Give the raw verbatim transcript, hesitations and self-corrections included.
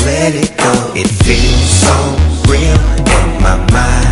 let it go. It feels so real in my mind.